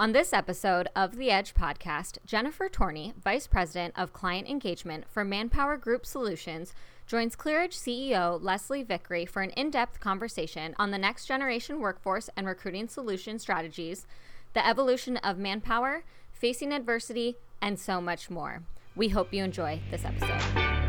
On this episode of The Edge podcast, Jennifer Torney, Vice President of Client Engagement for Manpower Group Solutions, joins ClearEdge CEO Leslie Vickery for an in-depth conversation on the next generation workforce and recruiting solution strategies, the evolution of manpower, facing adversity, and so much more. We hope you enjoy this episode.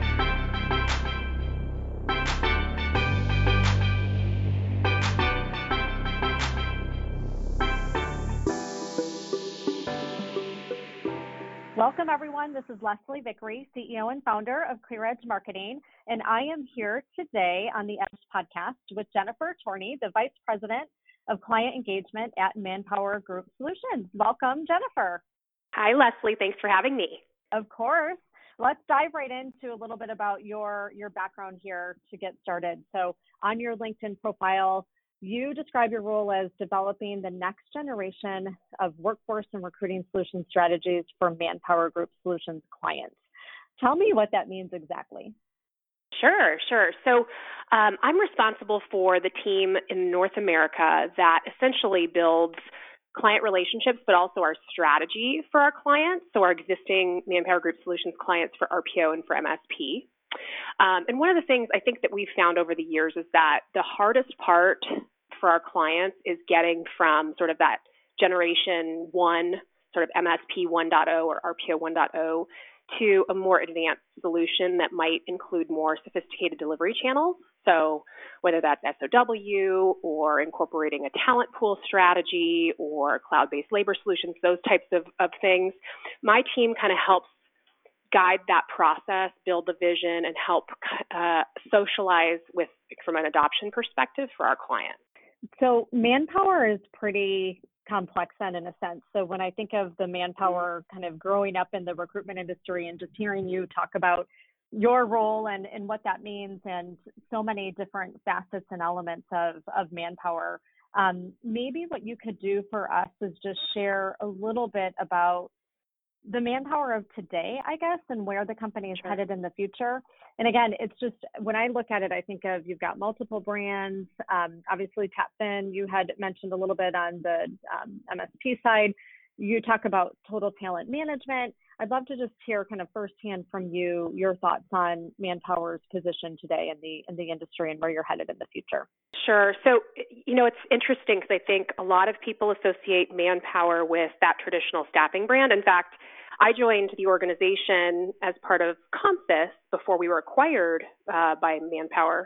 Welcome, everyone. This is Leslie Vickery, CEO and founder of ClearEdge Marketing, and I am here today on the Edge podcast with Jennifer Torney, the Vice President of Client Engagement at Manpower Group Solutions. Welcome, Jennifer. Hi, Leslie. Thanks for having me. Of course. Let's dive right into a little bit about your background here to get started. So on your LinkedIn profile, you describe your role as developing the next generation of workforce and recruiting solution strategies for Manpower Group Solutions clients. Tell me what that means exactly. Sure. So I'm responsible for the team in North America that essentially builds client relationships, but also our strategy for our clients, so our existing Manpower Group Solutions clients for RPO and for MSP. And one of the things I think that we've found over the years is that the hardest part for our clients is getting from sort of that generation one, sort of MSP 1.0 or RPO 1.0 to a more advanced solution that might include more sophisticated delivery channels. So whether that's SOW or incorporating a talent pool strategy or cloud-based labor solutions, those types of things, my team kind of helps guide that process, build the vision, and help socialize with from an adoption perspective for our clients. So Manpower is pretty complex then in a sense. So when I think of the Manpower kind of growing up in the recruitment industry and just hearing you talk about your role and what that means and so many different facets and elements of Manpower, maybe what you could do for us is just share a little bit about the Manpower of today, I guess, and where the company is headed in the future. And again, it's just, when I look at it, I think of, you've got multiple brands, obviously TapFin, you had mentioned a little bit on the MSP side. You talk about total talent management. I'd love to just hear kind of firsthand from you, your thoughts on Manpower's position today in the industry and where you're headed in the future. Sure. So, it's interesting because I think a lot of people associate Manpower with that traditional staffing brand. In fact, I joined the organization as part of Comsys before we were acquired by Manpower.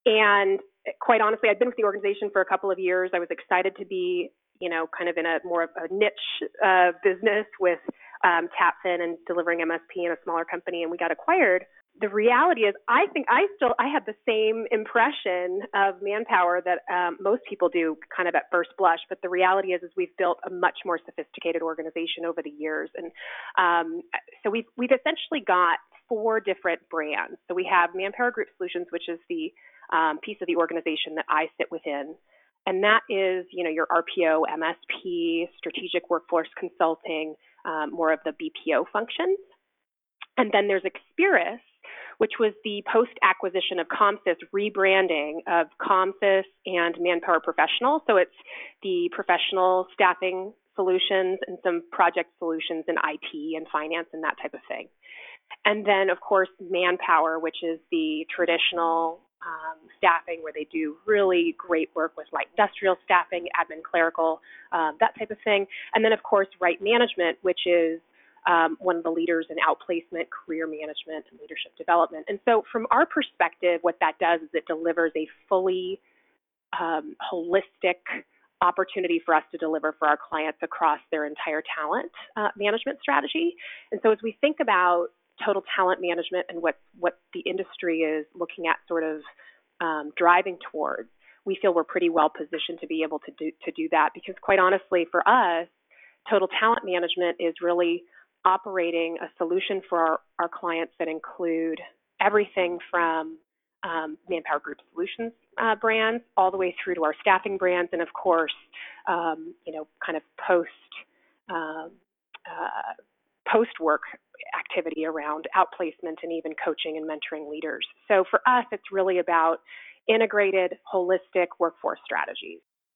And quite honestly, I'd been with the organization for a couple of years. I was excited to be, kind of in a more of a niche business with TapFin and delivering MSP in a smaller company, and we got acquired. The reality is, I think I had the same impression of Manpower that most people do kind of at first blush, but the reality is we've built a much more sophisticated organization over the years. And so we've essentially got 4 different brands. So we have Manpower Group Solutions, which is the piece of the organization that I sit within. And that is, your RPO, MSP, strategic workforce consulting, more of the BPO functions. And then there's Experis, which was the post-acquisition of Comsys rebranding of Comsys and Manpower Professional. So it's the professional staffing solutions and some project solutions in IT and finance and that type of thing. And then, of course, Manpower, which is the traditional staffing where they do really great work with light industrial staffing, admin, clerical, that type of thing. And then, of course, Right Management, which is one of the leaders in outplacement, career management, and leadership development. And so from our perspective, what that does is it delivers a fully holistic opportunity for us to deliver for our clients across their entire talent management strategy. And so as we think about total talent management and what the industry is looking at sort of driving towards, we feel we're pretty well positioned to be able to do that, because quite honestly, for us, total talent management is really operating a solution for our clients that include everything from Manpower Group Solutions brands all the way through to our staffing brands, and of course, kind of post-work activity around outplacement and even coaching and mentoring leaders. So for us, it's really about integrated, holistic workforce strategies.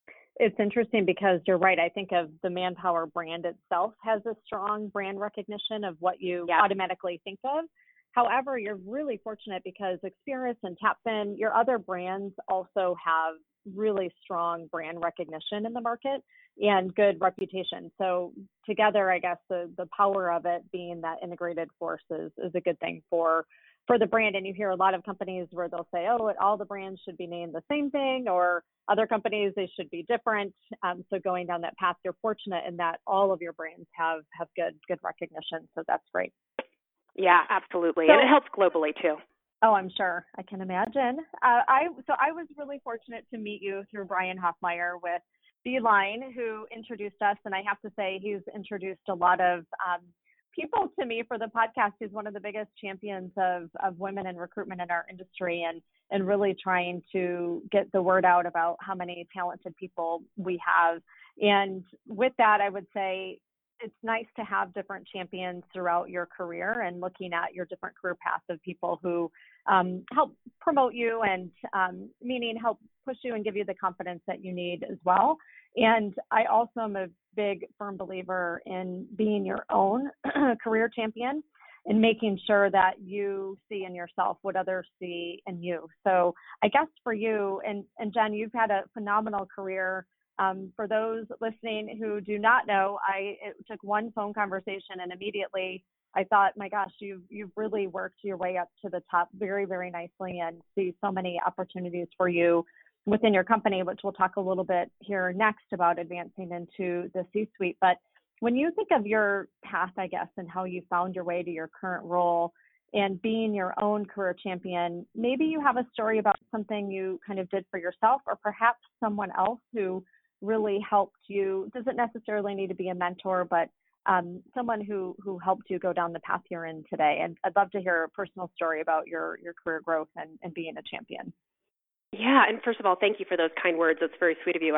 it's interesting because you're right. I think of the Manpower brand itself has a strong brand recognition of what you automatically think of. However, you're really fortunate because Experis and TapFin, your other brands also have really strong brand recognition in the market and good reputation. So together, I guess the power of it being that integrated force is a good thing for the brand. And you hear a lot of companies where they'll say, oh, all the brands should be named the same thing, or other companies, they should be different. So going down that path, you're fortunate in that all of your brands have good recognition. So that's great. Yeah, absolutely. And it helps globally too. Oh, I'm sure. I can imagine. I was really fortunate to meet you through Brian Hoffmeyer with Beeline, who introduced us. And I have to say, he's introduced a lot of people to me for the podcast. He's one of the biggest champions of women in recruitment in our industry and really trying to get the word out about how many talented people we have. And with that, I would say, it's nice to have different champions throughout your career and looking at your different career paths of people who help promote you and meaning help push you and give you the confidence that you need as well. And I also am a big firm believer in being your own career champion and making sure that you see in yourself what others see in you. So I guess for you and Jen, you've had a phenomenal career. For those listening who do not know, it took one phone conversation and immediately I thought, my gosh, you've really worked your way up to the top very, very nicely and see so many opportunities for you within your company, which we'll talk a little bit here next about advancing into the C-suite. But when you think of your path, I guess, and how you found your way to your current role and being your own career champion, maybe you have a story about something you kind of did for yourself or perhaps someone else who really helped you. Doesn't necessarily need to be a mentor, but someone who helped you go down the path you're in today. And I'd love to hear a personal story about your career growth and being a champion. Yeah, and first of all, thank you for those kind words. That's very sweet of you.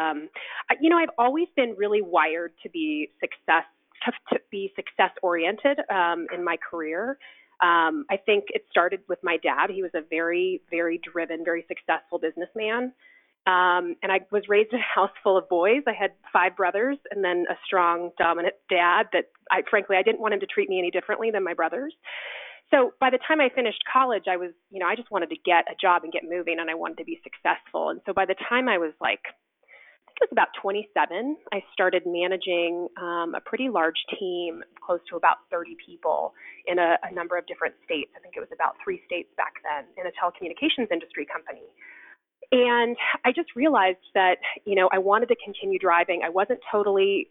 I've always been really wired to be success oriented in my career. I think it started with my dad. He was a very, very driven, very successful businessman. And I was raised in a house full of boys. I had 5 brothers and then a strong, dominant dad that I didn't want him to treat me any differently than my brothers. So by the time I finished college, I just wanted to get a job and get moving, and I wanted to be successful. And so by the time I was I think it was about 27, I started managing a pretty large team, close to about 30 people in a number of different states. I think it was about 3 states back then in a telecommunications industry company. And I just realized that, I wanted to continue driving. I wasn't totally,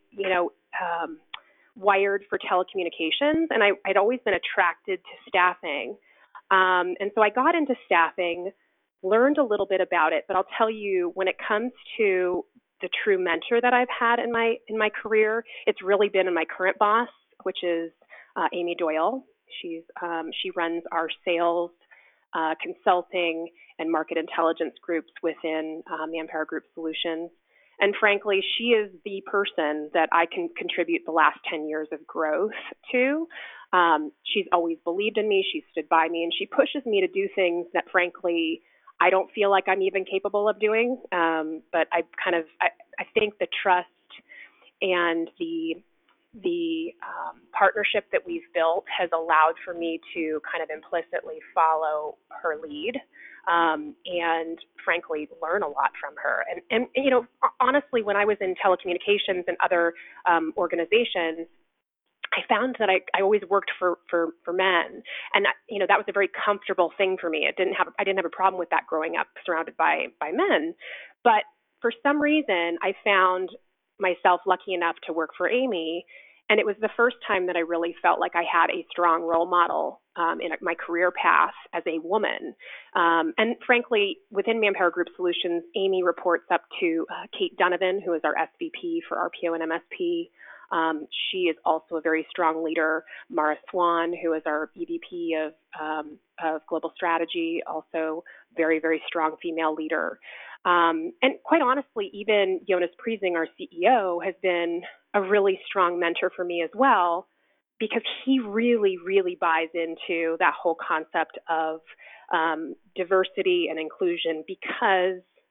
wired for telecommunications, and I'd always been attracted to staffing. And so I got into staffing, learned a little bit about it, but I'll tell you, when it comes to the true mentor that I've had in my career, it's really been in my current boss, which is Amy Doyle. She runs our sales, consulting, and market intelligence groups within Manpower Group Solutions. And frankly, she is the person that I can contribute the last 10 years of growth to. She's always believed in me. She's stood by me, and she pushes me to do things that, frankly, I don't feel like I'm even capable of doing. But I think the trust and the partnership that we've built has allowed for me to kind of implicitly follow her lead. And frankly, learn a lot from her. And honestly, when I was in telecommunications and other organizations, I found that I always worked for men, and that was a very comfortable thing for me. I didn't have a problem with that growing up surrounded by men, but for some reason, I found myself lucky enough to work for Amy. And it was the first time that I really felt like I had a strong role model in my career path as a woman. And frankly, within Manpower Group Solutions, Amy reports up to Kate Donovan, who is our SVP for RPO and MSP. She is also a very strong leader. Mara Swan, who is our EVP of Global Strategy, also very, very strong female leader. And quite honestly, even Jonas Priesing, our CEO, has been a really strong mentor for me as well, because he really, really buys into that whole concept of diversity and inclusion, because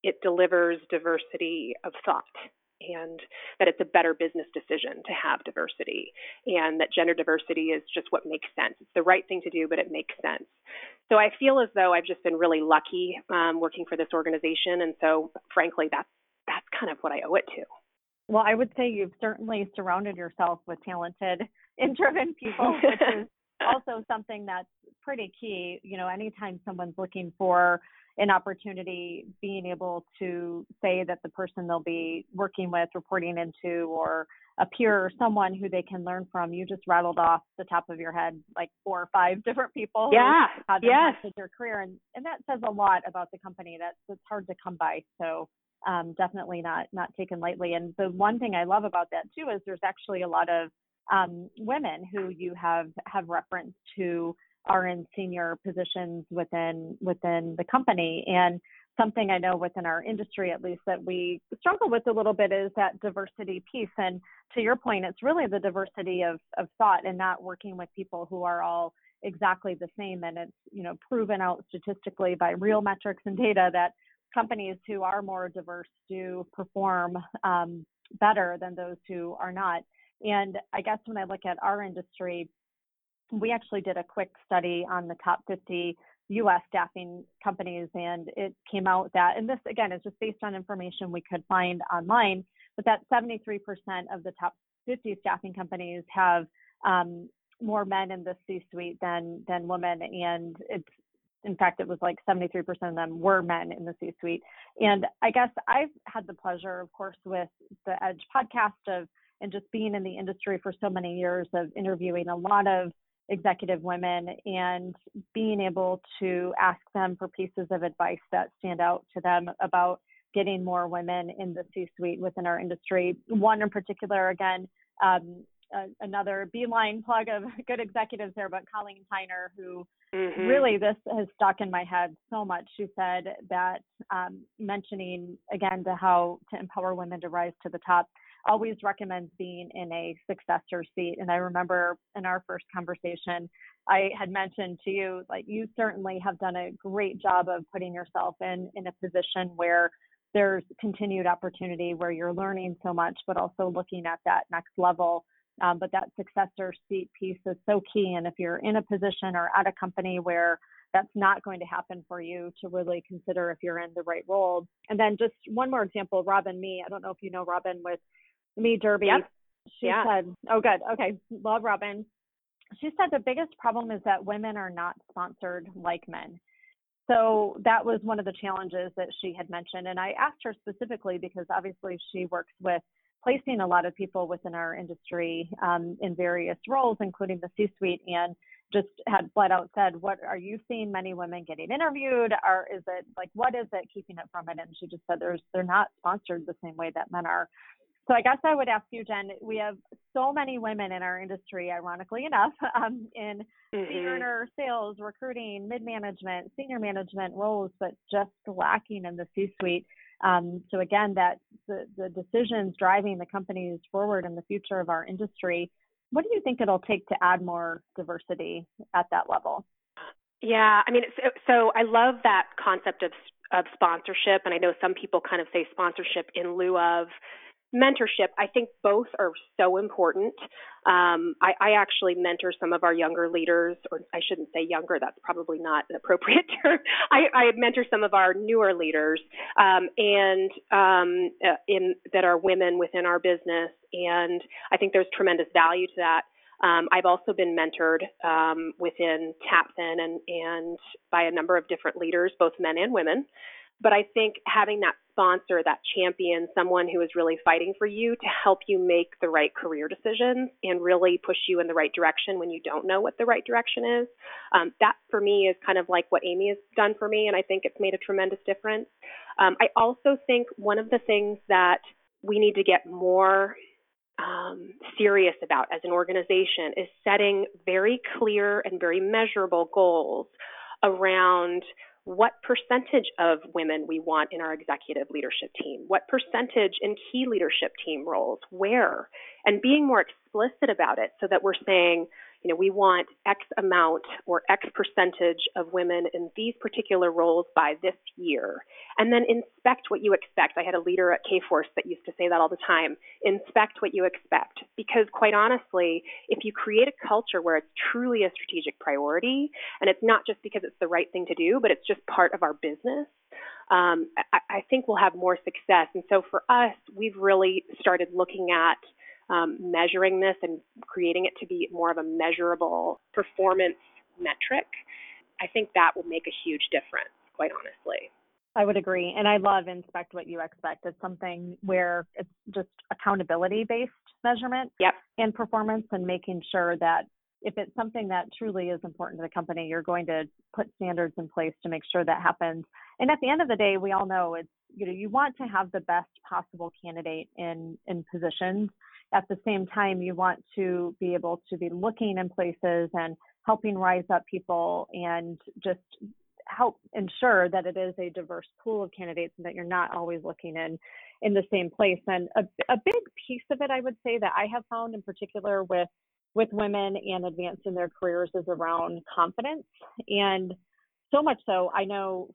it delivers diversity of thought, and that it's a better business decision to have diversity, and that gender diversity is just what makes sense. It's the right thing to do, but it makes sense. So I feel as though I've just been really lucky working for this organization, and so frankly, that's kind of what I owe it to. Well, I would say you've certainly surrounded yourself with talented and driven people, which is also something that's pretty key. You know, anytime someone's looking for an opportunity, being able to say that the person they'll be working with, reporting into, or a peer or someone who they can learn from, you just rattled off the top of your head like 4 or 5 different people who have impacted your career. And that says a lot about the company. That's hard to come by. So definitely not taken lightly. And the one thing I love about that too is there's actually a lot of women who you have referenced who are in senior positions within the company. And something I know within our industry, at least, that we struggle with a little bit is that diversity piece. And to your point, it's really the diversity of thought and not working with people who are all exactly the same. And it's, you know, proven out statistically by real metrics and data that companies who are more diverse do perform better than those who are not. And I guess when I look at our industry, we actually did a quick study on the top 50 U.S. staffing companies, and it came out that, and this again is just based on information we could find online, but that 73% of the top 50 staffing companies have more men in the C-suite than women, and in fact, it was like 73% of them were men in the C-suite. And I guess I've had the pleasure, of course, with the Edge podcast and just being in the industry for so many years of interviewing a lot of executive women and being able to ask them for pieces of advice that stand out to them about getting more women in the C-suite within our industry. One in particular, again, another beeline plug of good executives there, but Colleen Tyner, who really this has stuck in my head so much. She said that mentioning again how to empower women to rise to the top always recommends being in a successor seat. And I remember in our first conversation, I had mentioned to you, like, you certainly have done a great job of putting yourself in a position where there's continued opportunity, where you're learning so much, but also looking at that next level. But that successor seat piece is so key. And if you're in a position or at a company where that's not going to happen for you, to really consider if you're in the right role. And then just one more example, Robin Mee. I don't know if you know Robin with Mee Derby. Yep. She said, oh, good. Okay. Love Robin. She said the biggest problem is that women are not sponsored like men. So that was one of the challenges that she had mentioned. And I asked her specifically because obviously she works with placing a lot of people within our industry in various roles, including the C-suite, and just had flat out said, what are you seeing many women getting interviewed? Or is it like, what is it keeping it from it? And she just said they're not sponsored the same way that men are. So I guess I would ask you, Jen, we have so many women in our industry, ironically enough, in fee earner, sales, recruiting, mid-management, senior management roles, but just lacking in the C-suite. So again, that the decisions driving the companies forward in the future of our industry, what do you think it'll take to add more diversity at that level? Yeah, I mean, so I love that concept of sponsorship, and I know some people kind of say sponsorship in lieu of mentorship. I think both are so important. I actually mentor some of our younger leaders, or I shouldn't say younger, that's probably not an appropriate term. I mentor some of our newer leaders that are women within our business, and I think there's tremendous value to that. I've also been mentored within Tapfin and by a number of different leaders, both men and women. But I think having that sponsor, that champion, someone who is really fighting for you to help you make the right career decisions and really push you in the right direction when you don't know what the right direction is, that for me is kind of like what Amy has done for me, and I think it's made a tremendous difference. I also think one of the things that we need to get more serious about as an organization is setting very clear and very measurable goals around what percentage of women we want in our executive leadership team, what percentage in key leadership team roles, where, and being more explicit about it so that we're saying, we want X amount or X percentage of women in these particular roles by this year. And then inspect what you expect. I had a leader at Kforce that used to say that all the time. Inspect what you expect. Because quite honestly, if you create a culture where it's truly a strategic priority, and it's not just because it's the right thing to do, but it's just part of our business, I think we'll have more success. And so for us, we've really started looking at measuring this and creating it to be more of a measurable performance metric. I think that will make a huge difference, quite honestly. I would agree. And I love inspect what you expect. It's something where it's just accountability-based measurement and performance, and making sure that if it's something that truly is important to the company, you're going to put standards in place to make sure that happens. And at the end of the day, we all know it's, you want to have the best possible candidate in positions. At the same time, you want to be able to be looking in places and helping rise up people and just help ensure that it is a diverse pool of candidates and that you're not always looking in the same place. And a big piece of it, I would say, that I have found in particular with women and advancing their careers is around confidence. And so much so, I know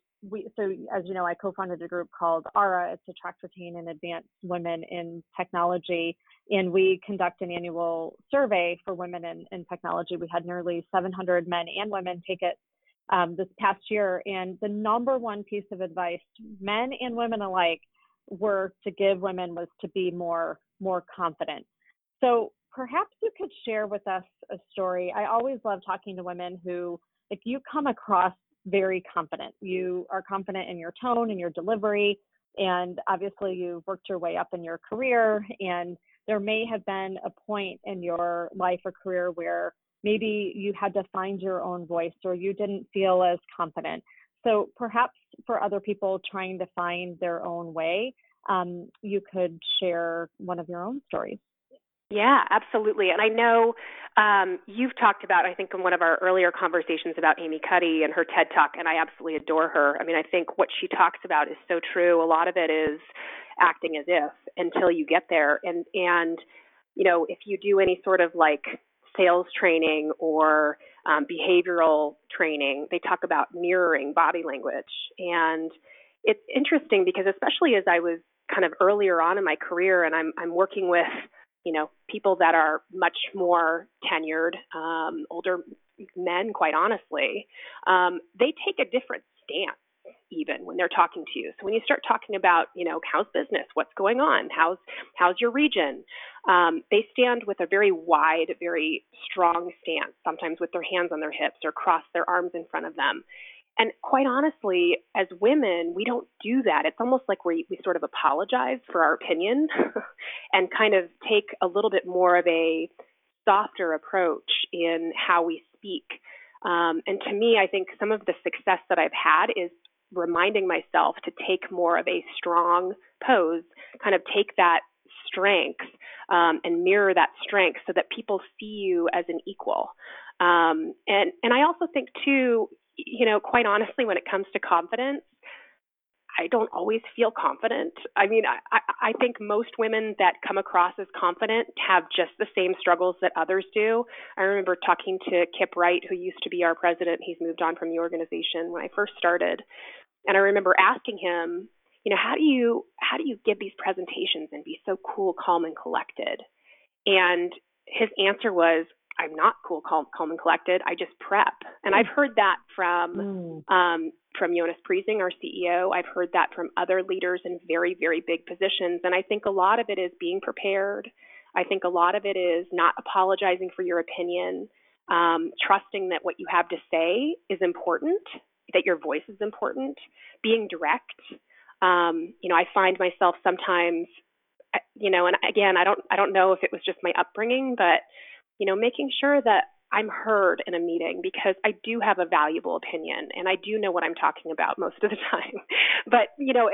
as you know, I co-founded a group called ARA. It's Attract, Retain, and Advance Women in Technology. And we conduct an annual survey for women in technology. We had nearly 700 men and women take it this past year. And the number one piece of advice, men and women alike, were to give women was to be more confident. So perhaps you could share with us a story. I always love talking to women who, if you come across very confident, you are confident in your tone and your delivery, and obviously you've worked your way up in your career, and there may have been a point in your life or career where maybe you had to find your own voice or you didn't feel as confident. So perhaps for other people trying to find their own way, you could share one of your own stories. Yeah, absolutely. And I know you've talked about, I think in one of our earlier conversations, about Amy Cuddy and her TED Talk, and I absolutely adore her. I mean, I think what she talks about is so true. A lot of it is acting as if until you get there. And if you do any sort of like sales training or behavioral training, they talk about mirroring body language. And it's interesting because especially as I was kind of earlier on in my career and I'm working with people that are much more tenured, older men, quite honestly, they take a different stance even when they're talking to you. So when you start talking about, how's business, what's going on, how's your region, they stand with a very wide, very strong stance, sometimes with their hands on their hips or cross their arms in front of them. And quite honestly, as women, we don't do that. It's almost like we sort of apologize for our opinion and kind of take a little bit more of a softer approach in how we speak. And to me, I think some of the success that I've had is reminding myself to take more of a strong pose, kind of take that strength and mirror that strength so that people see you as an equal. And I also think too, quite honestly, when it comes to confidence, I don't always feel confident. I mean, I think most women that come across as confident have just the same struggles that others do. I remember talking to Kip Wright, who used to be our president. He's moved on from the organization when I first started. And I remember asking him, how do you give these presentations and be so cool, calm, and collected? And his answer was, I'm not cool, calm, and collected. I just prep. And I've heard that from Jonas Priesing, our CEO. I've heard that from other leaders in very, very big positions. And I think a lot of it is being prepared. I think a lot of it is not apologizing for your opinion, trusting that what you have to say is important, that your voice is important, being direct. I find myself sometimes, and again, I don't know if it was just my upbringing, but making sure that I'm heard in a meeting because I do have a valuable opinion and I do know what I'm talking about most of the time. But,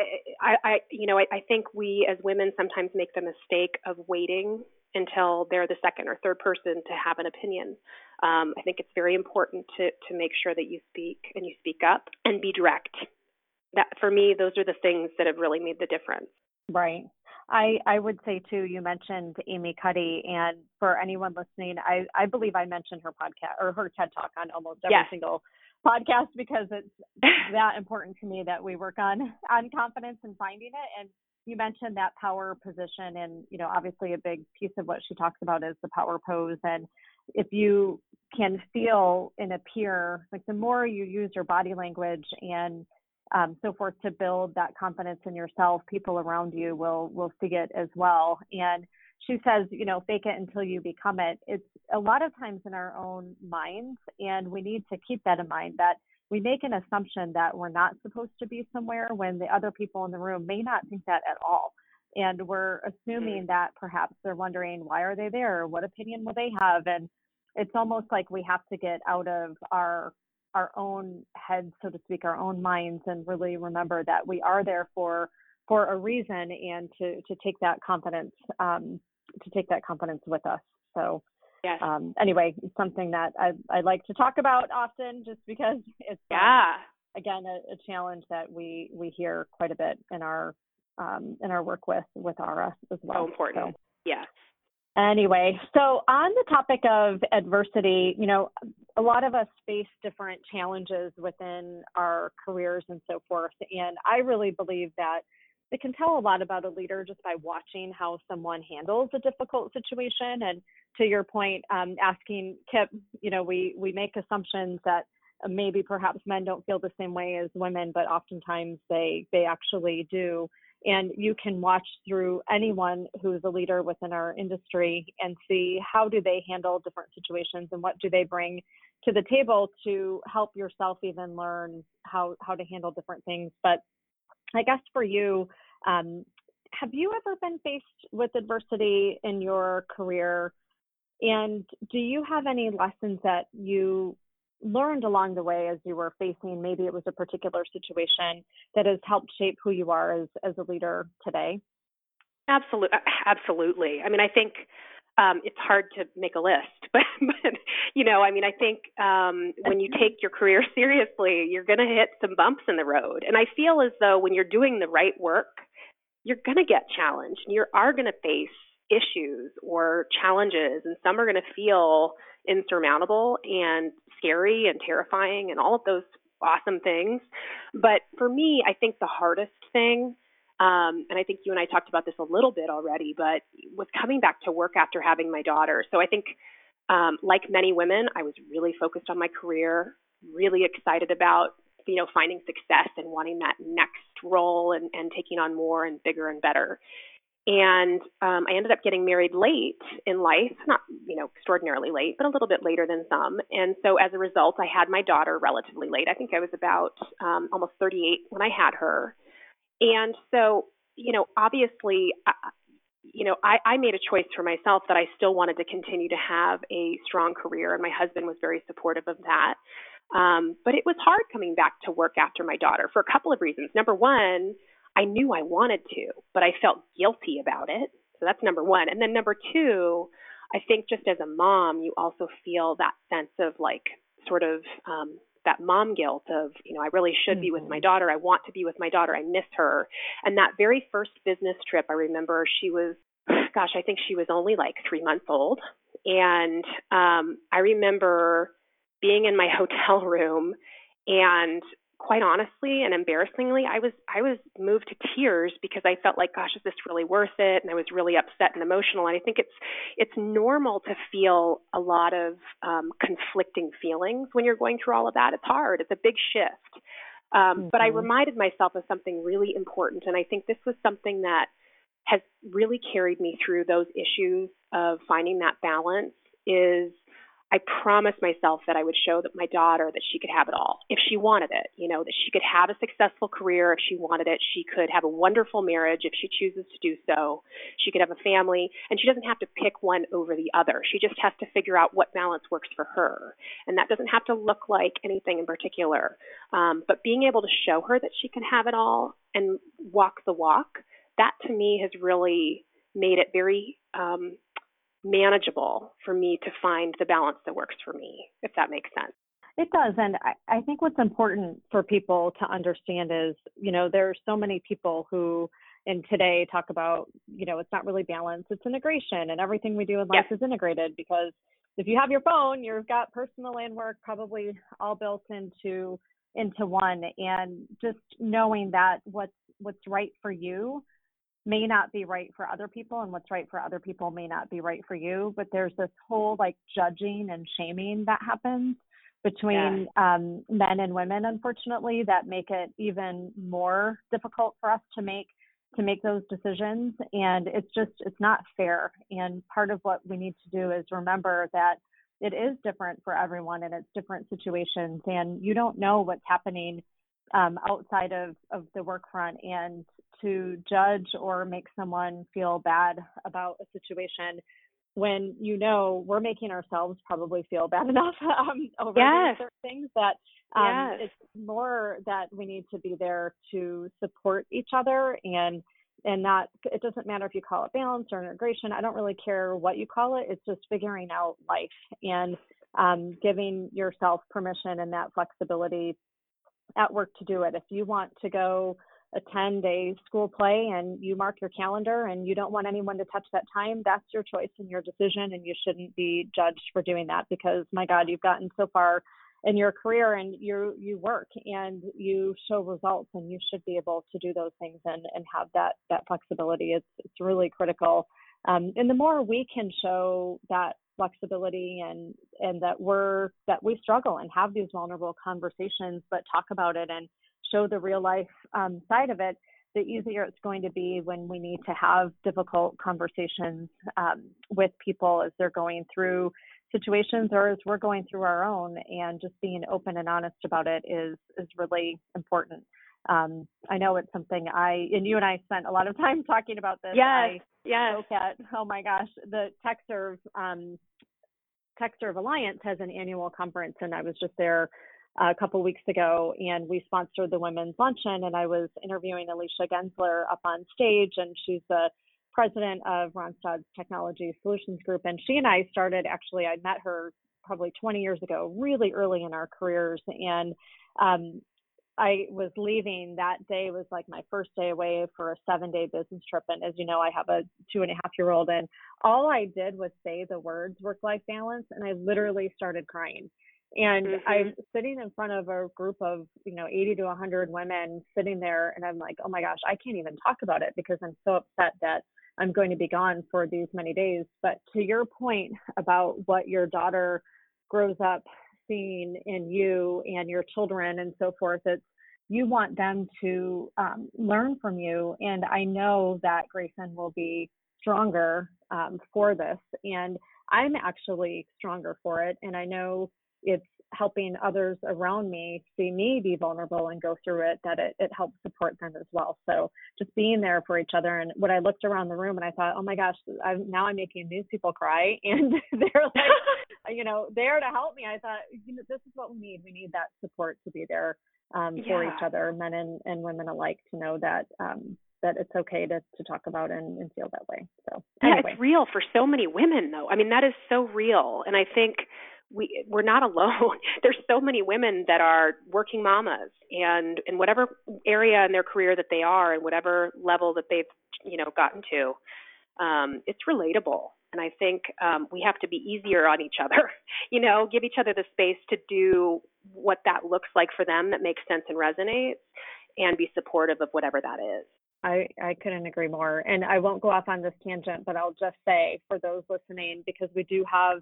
I think we as women sometimes make the mistake of waiting until they're the second or third person to have an opinion. I think it's very important to make sure that you speak and you speak up and be direct. That for me, those are the things that have really made the difference. Right. I would say too, you mentioned Amy Cuddy, and for anyone listening, I believe I mentioned her podcast or her TED Talk on almost every Yes. single podcast because it's that important to me that we work on confidence and finding it. And you mentioned that power position, and obviously a big piece of what she talks about is the power pose. And if you can feel and appear, like the more you use your body language and so forth to build that confidence in yourself, people around you will see it as well. And she says, fake it until you become it. It's a lot of times in our own minds, and we need to keep that in mind that we make an assumption that we're not supposed to be somewhere when the other people in the room may not think that at all. And we're assuming that perhaps they're wondering, why are they there? What opinion will they have? And it's almost like we have to get out of our own heads, so to speak, our own minds, and really remember that we are there for a reason, and to take that confidence with us. So yes. Anyway, it's something that I like to talk about often, just because it's again a challenge that we hear quite a bit in our work with Aura as well. So important. So, yes. Anyway, so on the topic of adversity, a lot of us face different challenges within our careers and so forth. And I really believe that it can tell a lot about a leader just by watching how someone handles a difficult situation. And to your point, asking Kip, we make assumptions that maybe perhaps men don't feel the same way as women, but oftentimes they actually do. And you can watch through anyone who's a leader within our industry and see how do they handle different situations and what do they bring to the table to help yourself even learn how to handle different things. But I guess for you, have you ever been faced with adversity in your career? And do you have any lessons that you learned along the way as you were facing, maybe it was a particular situation that has helped shape who you are as a leader today? Absolutely. I mean, I think it's hard to make a list, but I think when you take your career seriously, you're going to hit some bumps in the road. And I feel as though when you're doing the right work, you're going to get challenged. You are going to face issues or challenges, and some are going to feel insurmountable and scary and terrifying and all of those awesome things. But for me, I think the hardest thing, and I think you and I talked about this a little bit already, but was coming back to work after having my daughter. So I think, like many women, I was really focused on my career, really excited about finding success and wanting that next role and taking on more and bigger and better. And I ended up getting married late in life, not, extraordinarily late, but a little bit later than some. And so as a result, I had my daughter relatively late. I think I was about almost 38 when I had her. And so, obviously, I made a choice for myself that I still wanted to continue to have a strong career, and my husband was very supportive of that. But it was hard coming back to work after my daughter for a couple of reasons. Number one, I knew I wanted to, but I felt guilty about it. So that's number one. And then number two, I think just as a mom, you also feel that sense of that mom guilt of, I really should be with my daughter. I want to be with my daughter. I miss her. And that very first business trip, I remember she was, I think she was only like 3 months old. And I remember being in my hotel room, and quite honestly and embarrassingly, I was moved to tears because I felt like, gosh, is this really worth it? And I was really upset and emotional. And I think it's normal to feel a lot of conflicting feelings when you're going through all of that. It's hard. It's a big shift. But I reminded myself of something really important. And I think this was something that has really carried me through those issues of finding that balance is I promised myself that I would show that my daughter that she could have it all if she wanted it, that she could have a successful career if she wanted it. She could have a wonderful marriage if she chooses to do so. She could have a family, and she doesn't have to pick one over the other. She just has to figure out what balance works for her. And that doesn't have to look like anything in particular. But being able to show her that she can have it all and walk the walk, that to me has really made it very manageable for me to find the balance that works for me, if that makes sense. It does. And I think what's important for people to understand is, there are so many people who and today talk about, it's not really balance, it's integration, and everything we do in life is integrated, because if you have your phone, you've got personal and work probably all built into one. And just knowing that what's right for you may not be right for other people, and what's right for other people may not be right for you. But there's this whole like judging and shaming that happens between men and women, unfortunately, that make it even more difficult for us to make those decisions. And it's not fair. And part of what we need to do is remember that it is different for everyone, and it's different situations, and you don't know what's happening outside of the work front. And to judge or make someone feel bad about a situation when we're making ourselves probably feel bad enough over these certain things, that it's more that we need to be there to support each other, and not, it doesn't matter if you call it balance or integration. I don't really care what you call it. It's just figuring out life and giving yourself permission and that flexibility at work to do it. If you want to go attend a school play and you mark your calendar and you don't want anyone to touch that time, that's your choice and your decision, and you shouldn't be judged for doing that, because my God, you've gotten so far in your career, and you work and you show results, and you should be able to do those things and have that flexibility. It's really critical. And the more we can show that flexibility and that we struggle and have these vulnerable conversations, but talk about it and show the real life side of it, the easier it's going to be when we need to have difficult conversations with people as they're going through situations, or as we're going through our own. And just being open and honest about it is really important. I know it's something and you and I spent a lot of time talking about this. Yes. Look at, oh my gosh, the TechServe Alliance has an annual conference, and I was just there a couple weeks ago, and we sponsored the women's luncheon, and I was interviewing Alicia Gensler up on stage, and she's the president of Randstad's Technology Solutions Group. And she and I started, actually, I met her probably 20 years ago, really early in our careers. And I was leaving that day, was like my first day away for a 7-day business trip. And as you know, I have a 2.5-year-old, and all I did was say the words work-life balance, and I literally started crying. And I'm sitting in front of a group of, 80 to 100 women sitting there, and I'm like, oh my gosh, I can't even talk about it, because I'm so upset that I'm going to be gone for these many days. But to your point about what your daughter grows up seeing in you and your children and so forth, it's, you want them to learn from you. And I know that Grayson will be stronger for this, and I'm actually stronger for it. And I know it's helping others around me see me be vulnerable and go through it, that it helps support them as well. So just being there for each other. And when I looked around the room and I thought, oh my gosh, now I'm making these people cry, and they're like, there to help me. I thought, this is what we need. We need that support to be there for each other, men and women alike, to know that that it's okay to talk about and feel that way. So anyway. Yeah, it's real for so many women, though. I mean, that is so real. And I think we're not alone. There's so many women that are working mamas, and in whatever area in their career that they are, and whatever level that they've, gotten to, it's relatable. And I think we have to be easier on each other, give each other the space to do what that looks like for them that makes sense and resonates, and be supportive of whatever that is. I couldn't agree more. And I won't go off on this tangent, but I'll just say for those listening, because we do have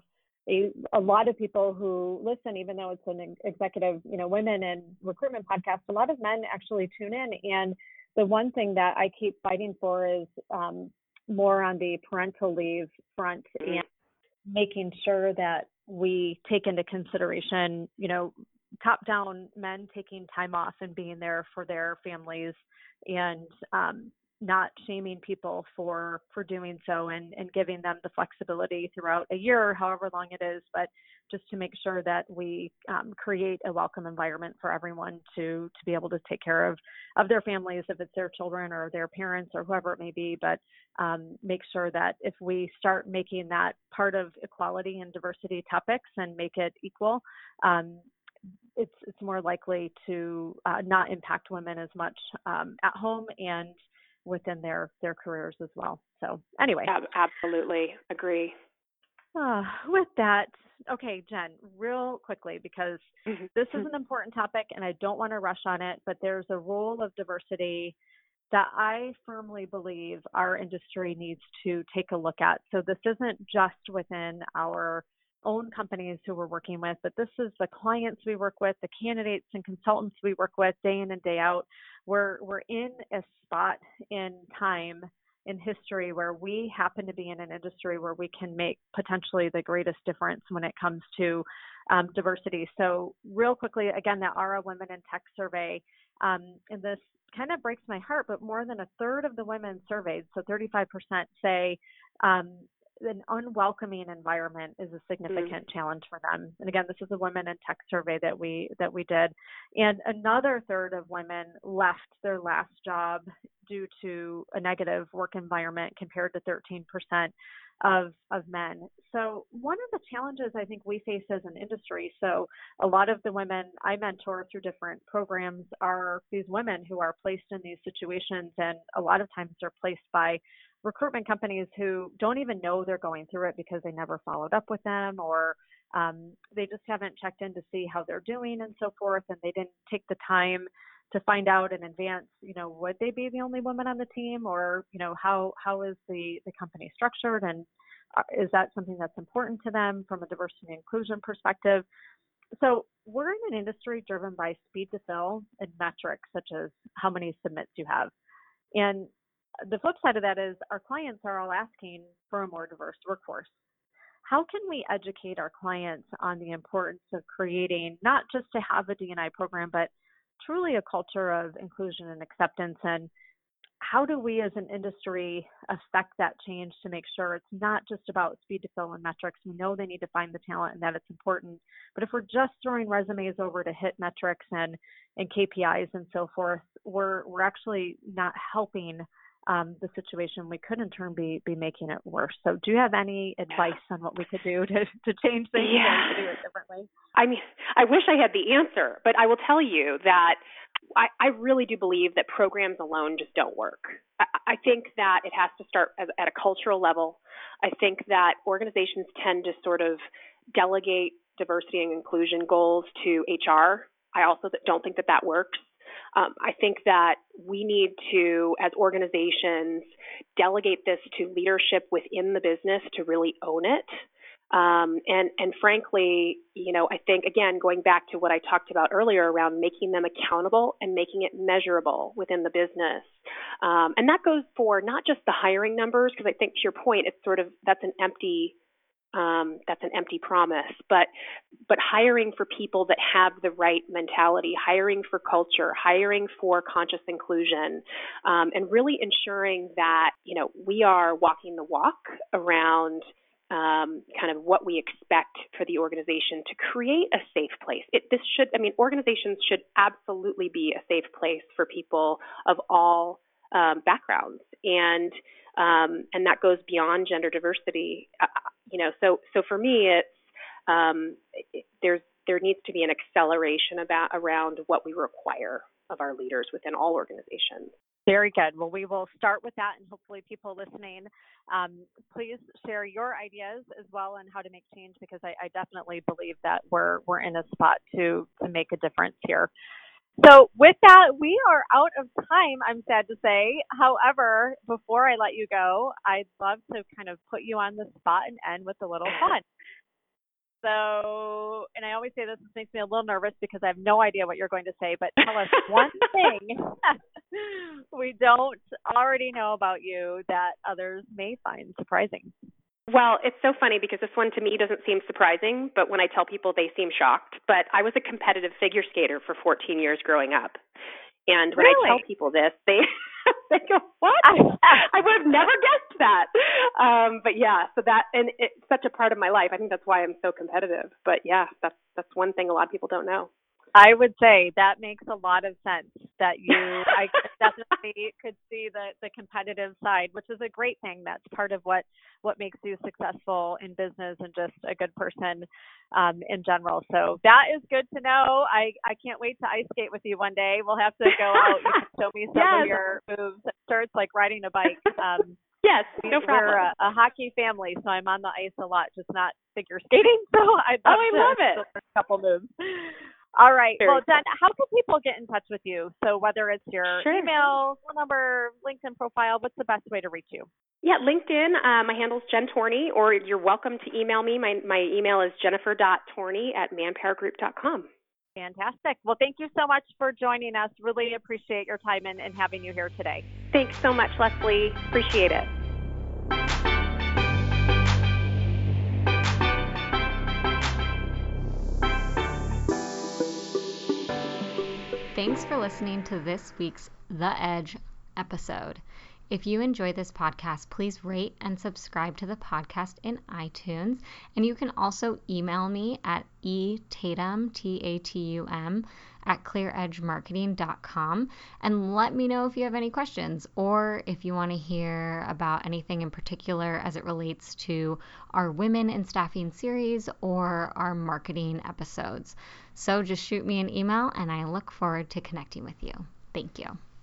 a lot of people who listen, even though it's an executive, women and recruitment podcast, a lot of men actually tune in. And the one thing that I keep fighting for is more on the parental leave front, and making sure that we take into consideration, top down men taking time off and being there for their families, and not shaming people for doing so, and giving them the flexibility throughout a year, however long it is, but just to make sure that we create a welcome environment for everyone to be able to take care of their families, if it's their children or their parents or whoever it may be. But make sure that if we start making that part of equality and diversity topics and make it equal, it's more likely to not impact women as much at home, and within their careers as well. So anyway. Absolutely. Agree. With that, okay, Jen, real quickly, because this is an important topic and I don't want to rush on it, but there's a role of diversity that I firmly believe our industry needs to take a look at. So this isn't just within our own companies who we're working with, but this is the clients we work with, the candidates and consultants we work with day in and day out. We're in a spot in time in history where we happen to be in an industry where we can make potentially the greatest difference when it comes to diversity. So real quickly, again, that ARA Women in Tech survey, and this kind of breaks my heart, but more than a third of the women surveyed, so 35%, say an unwelcoming environment is a significant challenge for them. And again, this is a Women in Tech survey that we did. And another third of women left their last job due to a negative work environment compared to 13% of men. So one of the challenges I think we face as an industry, so a lot of the women I mentor through different programs are these women who are placed in these situations, and a lot of times they're placed by recruitment companies who don't even know they're going through it because they never followed up with them, or they just haven't checked in to see how they're doing and so forth, and they didn't take the time to find out in advance, would they be the only woman on the team, or, how is the company structured, and is that something that's important to them from a diversity and inclusion perspective? So we're in an industry driven by speed to fill and metrics such as how many submits you have. And the flip side of that is our clients are all asking for a more diverse workforce. How can we educate our clients on the importance of creating not just to have a D&I program, but truly a culture of inclusion and acceptance? And how do we as an industry affect that change to make sure it's not just about speed to fill and metrics? We know they need to find the talent and that it's important. But if we're just throwing resumes over to hit metrics and KPIs and so forth, we're actually not helping the situation. We could in turn be making it worse. So do you have any advice on what we could do to change things and to do it differently? I mean, I wish I had the answer, but I will tell you that I really do believe that programs alone just don't work. I think that it has to start at a cultural level. I think that organizations tend to sort of delegate diversity and inclusion goals to HR. I also don't think that works. I think that we need to, as organizations, delegate this to leadership within the business to really own it. And frankly, I think, again, going back to what I talked about earlier around making them accountable and making it measurable within the business. And that goes for not just the hiring numbers, because I think to your point, it's sort of, that's an empty promise, but hiring for people that have the right mentality, hiring for culture, hiring for conscious inclusion, and really ensuring that, we are walking the walk around kind of what we expect for the organization to create a safe place. Organizations should absolutely be a safe place for people of all backgrounds, and that goes beyond gender diversity. So for me, it's there needs to be an acceleration around what we require of our leaders within all organizations. Very good. Well, we will start with that, and hopefully people listening, please share your ideas as well on how to make change, because I definitely believe that we're in a spot to make a difference here. So with that, we are out of time, I'm sad to say. However, before I let you go, I'd love to kind of put you on the spot and end with a little fun. So, and I always say this makes me a little nervous because I have no idea what you're going to say, but tell us one thing we don't already know about you that others may find surprising. Well, it's so funny because this one to me doesn't seem surprising, but when I tell people, they seem shocked. But I was a competitive figure skater for 14 years growing up. And when I tell people this, they go, "What? I would have never guessed that." But yeah, so that, and it's such a part of my life. I think that's why I'm so competitive. But yeah, that's one thing a lot of people don't know. I would say that makes a lot of sense that I definitely could see the competitive side, which is a great thing. That's part of what makes you successful in business and just a good person in general. So that is good to know. I can't wait to ice skate with you one day. We'll have to go out. You can show me some of your moves. It starts like riding a bike. Yes, no problem. We're a hockey family, so I'm on the ice a lot, just not figure skating. So I love it. Learn a couple moves. All right. Very well, Jen, how can people get in touch with you? So whether it's your email, phone number, LinkedIn profile, what's the best way to reach you? Yeah, LinkedIn. My handle's Jen Torney, or you're welcome to email me. My email is jennifer.torney@manpowergroup.com. Fantastic. Well, thank you so much for joining us. Really appreciate your time and having you here today. Thanks so much, Leslie. Appreciate it. Thanks for listening to this week's The Edge episode. If you enjoy this podcast, please rate and subscribe to the podcast in iTunes. And you can also email me at etatum, Tatum, @clearedgemarketing.com and let me know if you have any questions or if you want to hear about anything in particular as it relates to our Women in Staffing series or our marketing episodes. So just shoot me an email and I look forward to connecting with you. Thank you.